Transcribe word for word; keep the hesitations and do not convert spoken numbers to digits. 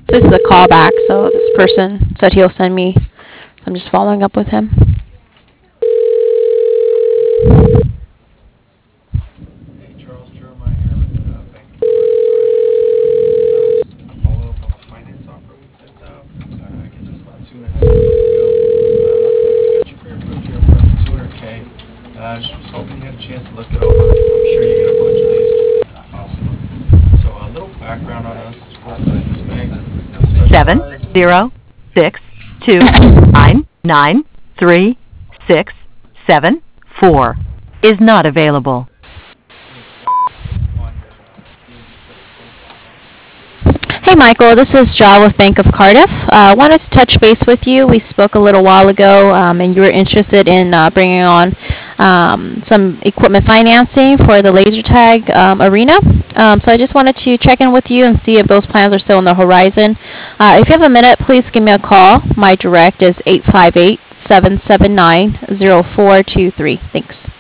So this is a callback. So this person said he'll send me. So I'm just following up with him. Hey, Charles Jeremiah here with uh, Bank of America. Just a follow up on the finance offer we sent out. Uh, I guess it was about two and a half weeks ago. Uh, looks like we got you pre-approved here for up to two hundred K. Uh, just was hoping you had a chance to look it over. I'm sure you get a bunch of these. Awesome. So a little background on us. We're a business bank. Seven zero six two nine nine three six seven four is not available. Hey Michael, this is Ja with Bank of Cardiff. I uh, wanted to touch base with you. We spoke a little while ago, um, and you were interested in uh, bringing on um, some equipment financing for the laser tag um, arena. Um, so I just wanted to check in with you and see if those plans are still on the horizon. Uh, if you have a minute, please give me a call. My direct is eight five eight, seven seven nine, zero four two three. Thanks.